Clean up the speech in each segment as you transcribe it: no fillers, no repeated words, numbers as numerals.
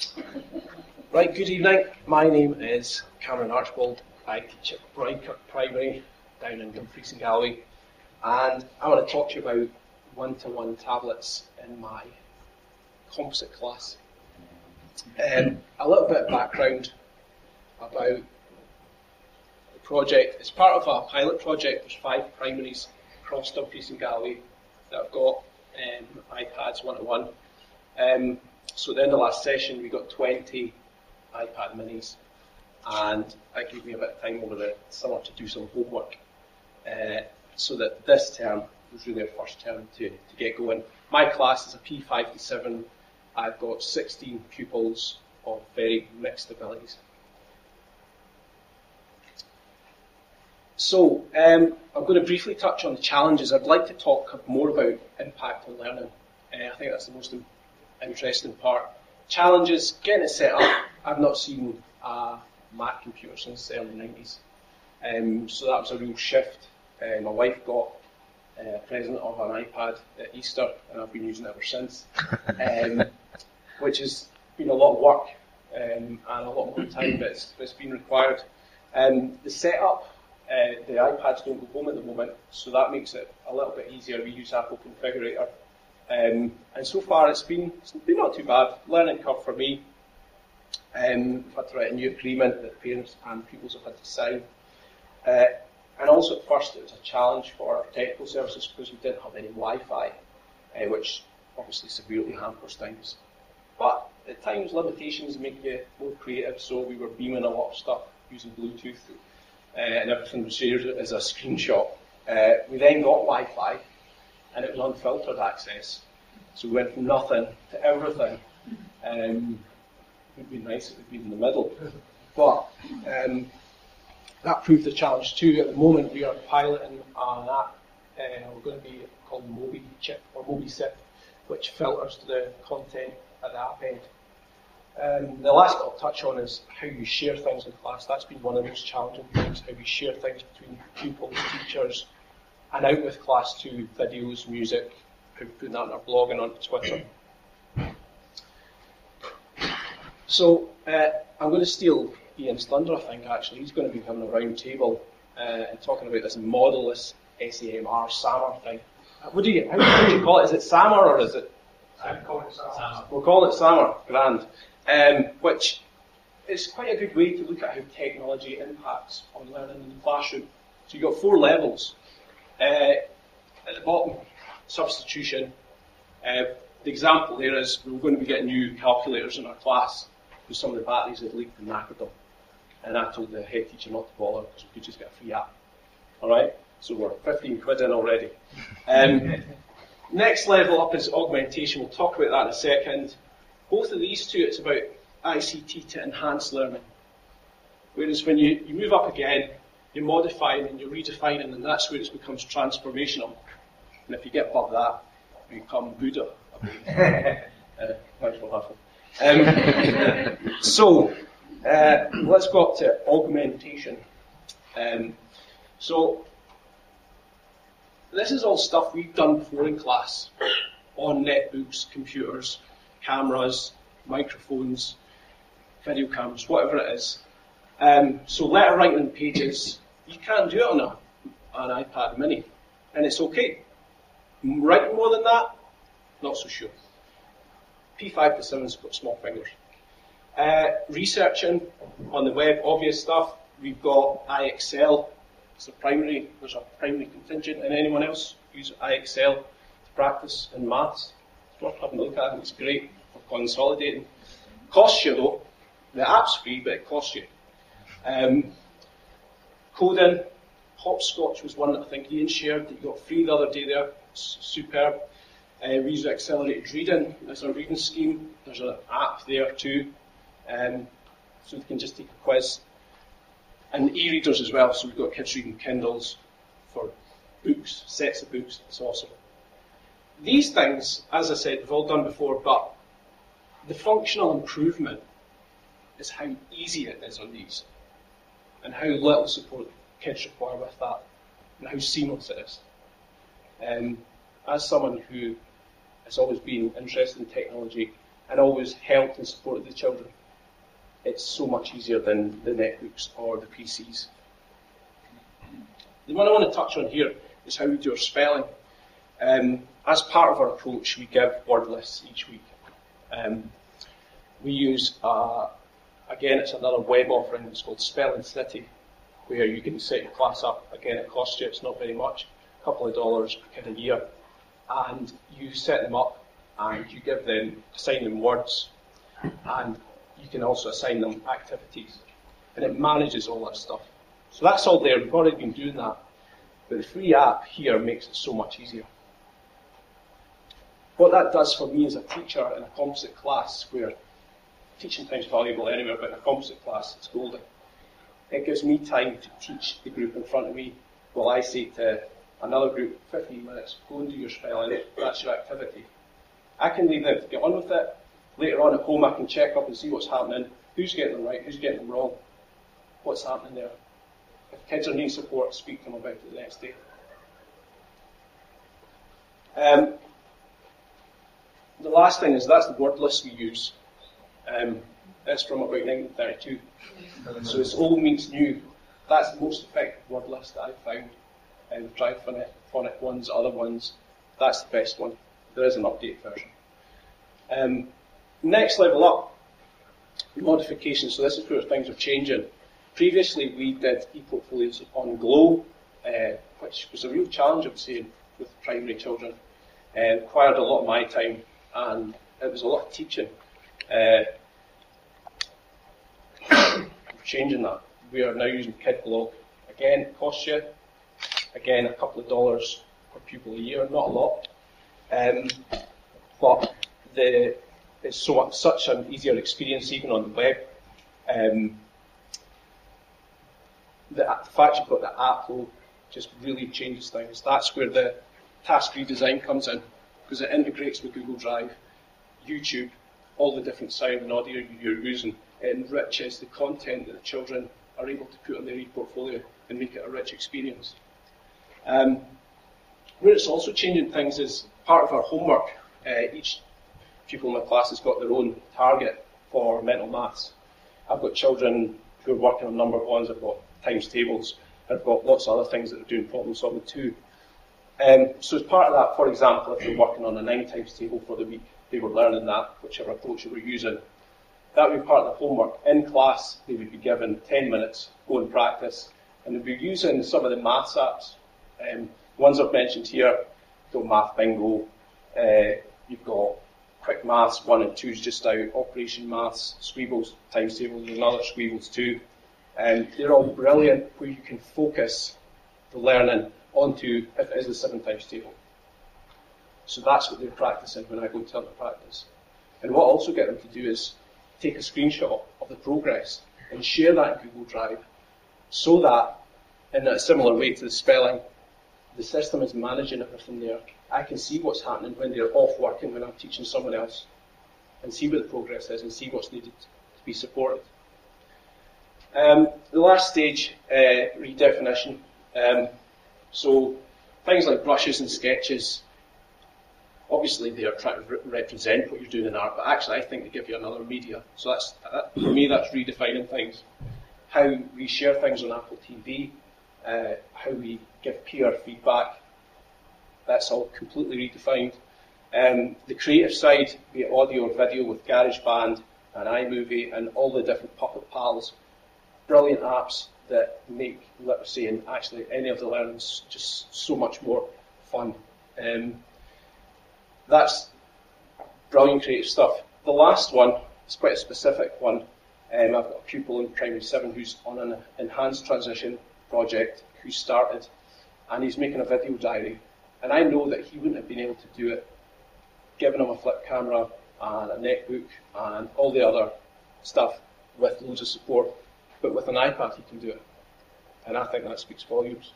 Right, good evening. My name is Cameron Archibald. I teach at Bridekirk Primary down in Dumfries and Galloway, and I want to talk to you about one-to-one tablets in my composite class. A little bit of background about the project. It's part of a pilot project. There's 5 primaries across Dumfries and Galloway that have got iPads one-to-one. So at the end of last session, we got 20 iPad minis, and that gave me a bit of time over the summer to do some homework, so that this term was really our first term to get going. My class is a P5 to 7. I've got 16 pupils of very mixed abilities. So I'm going to briefly touch on the challenges. I'd like to talk more about impact on learning. I think that's the most interesting part. Challenges, getting it set up. I've not seen a Mac computer since the early 90s. So that was a real shift. My wife got a present of an iPad at Easter, and I've been using it ever since, which has been a lot of work and a lot more time, but it's been required. The setup, the iPads don't go home at the moment, so that makes it a little bit easier. We use Apple Configurator. And so far it's been not too bad. Learning curve for me. I've had to write a new agreement that parents and pupils have had to sign. And also at first it was a challenge for our technical services because we didn't have any Wi-Fi, which obviously severely hampers things. But at times limitations make you more creative, so we were beaming a lot of stuff using Bluetooth, and everything was shared as a screenshot. We then got Wi-Fi, and it was unfiltered access. So we went from nothing to everything. It would be nice if it would be in the middle. But that proved a challenge too. At the moment we are piloting an app, we're going to be called MobiChip or MobiSip, which filters the content at the app end. The last bit I'll touch on is how you share things in class. That's been one of the most challenging things, how we share things between pupils, teachers, and out with class too, videos, music, putting that on our blog and on Twitter. So I'm going to steal Ian's thunder, I think, actually. He's going to be having a round table and talking about this modelless SAMR, SAMR thing. How do you call it? Is it SAMR or is it? I'm calling it SAMR. We'll call it SAMR, grand. Which is quite a good way to look at how technology impacts on learning in the classroom. So you've got 4 levels. At the bottom, substitution. The example there is we're going to be getting new calculators in our class because some of the batteries had leaked and knackered them. And I told the head teacher not to bother because we could just get a free app. Alright? So we're 15 quid in already. Next level up is augmentation. We'll talk about that in a second. Both of these two, it's about ICT to enhance learning. Whereas when you move up again, you're modifying and you're redefining, and that's where it becomes transformational. And if you get above that, you become Buddha. Thanks for laughing. So, let's go up to augmentation. So, this is all stuff we've done before in class, on netbooks, computers, cameras, microphones, video cameras, whatever it is. So letter writing on pages, you can't do it on an iPad mini, and it's okay. Writing more than that, not so sure. P5 to 7's got small fingers. Researching on the web, obvious stuff. We've got iExcel. There's a primary contingent, and anyone else use iExcel to practice in maths. It's worth having a look at it. It's great for consolidating. Costs you though. The app's free, but it costs you. Coding, Hopscotch was one that I think Ian shared that you got free the other day there. It's superb. We use accelerated reading as a reading scheme. There's an app there too, so they can just take a quiz. And e-readers as well, so we've got kids reading Kindles for books, sets of books. It's awesome. These things, as I said, we've all done before, but the functional improvement is how easy it is on these, and how little support kids require with that, and how seamless it is. As someone who has always been interested in technology, and always helped and supported the children. It's so much easier than the netbooks or the PCs. The one I want to touch on here is how we do our spelling. As part of our approach, we give word lists each week. We use, again, it's another web offering. It's called Spelling City, where you can set your class up. Again, it costs you, it's not very much, a couple of dollars per kid a year. And you set them up and you assign them words, and you can also assign them activities. And it manages all that stuff. So that's all there. We've already been doing that. But the free app here makes it so much easier. What that does for me as a teacher in a composite class, where teaching time's valuable anywhere, but in a composite class it's golden. It gives me time to teach the group in front of me while I say to another group, 15 minutes, go and do your spelling, that's your activity. I can leave them to get on with it. Later on at home I can check up and see what's happening, who's getting them right, who's getting them wrong, what's happening there. If kids are needing support, speak to them about it the next day. The last thing is that's the word list we use. It's from about 1932. So it's old meets new. That's the most effective word list that I've found. We've tried phonic ones, other ones. That's the best one. There is an update version. Next level up, modifications. So this is where things are changing. Previously we did e-portfolios on Glow, which was a real challenge, I would say, with primary children. Required a lot of my time, and it was a lot of teaching. We're changing that. We are now using KidBlog. Again, it costs you, again, a couple of dollars per pupil a year, not a lot. But it's such an easier experience even on the web. The fact you've got the app though just really changes things. That's where the task redesign comes in, because it integrates with Google Drive, YouTube, all the different sound and audio you're using. It enriches the content that the children are able to put on their e-portfolio and make it a rich experience. Where it's also changing things is part of our homework. Each pupil in my class has got their own target for mental maths. I've got children who are working on number ones, I've got times tables, I've got lots of other things that are doing problem solving too. So as part of that, for example, if they're working on a 9 times table for the week, they were learning that, whichever approach they were using. That would be part of the homework. In class, they would be given 10 minutes, go and practice, and they'd be using some of the maths apps. Ones I've mentioned here, you've got Math Bingo, you've got Quick Maths 1 and 2 is just out, Operation Maths, Scribbles, Times Tables, there's another Scribbles too. They're all brilliant where you can focus the learning onto if it is a 7 times table. So that's what they're practicing when I go and tell them to practice. And what I also get them to do is take a screenshot of the progress and share that in Google Drive, so that, in a similar way to the spelling, the system is managing everything there. I can see what's happening when they're off working, when I'm teaching someone else, and see what the progress is and see what's needed to be supported. The last stage, redefinition. So things like brushes and sketches, obviously they are trying to represent what you're doing in art, but actually I think they give you another media. So for me, that's redefining things. How we share things on Apple TV, how we give peer feedback, that's all completely redefined. The creative side, be it audio or video with GarageBand and iMovie and all the different Puppet Pals, brilliant apps that make literacy and actually any of the learnings just so much more fun. That's brilliant creative stuff. The last one is quite a specific one. I've got a pupil in Primary 7 who's on an enhanced transition project who started, and he's making a video diary. And I know that he wouldn't have been able to do it given him a flip camera and a netbook and all the other stuff with loads of support. But with an iPad he can do it. And I think that speaks volumes.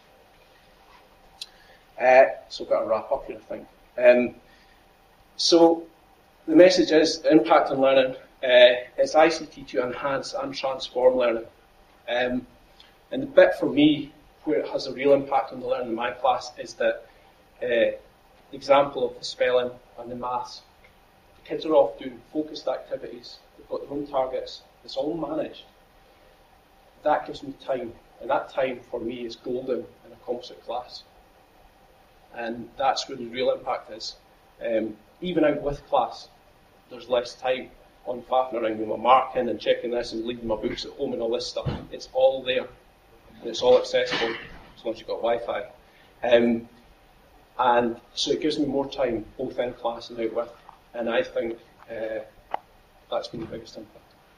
So I've got to wrap up here, I think. So the message is impact on learning. It's ICT to enhance and transform learning. And the bit for me where it has a real impact on the learning in my class is that example of the spelling and the maths. The kids are off doing focused activities, they've got their own targets, it's all managed. That gives me time, and that time for me is golden in a composite class. And that's where the real impact is. Even out with class, there's less time on faffing around with my marking and checking this and leaving my books at home and all this stuff. It's all there, and it's all accessible as long as you've got Wi-Fi. And so it gives me more time, both in class and out with, and I think that's been the biggest impact.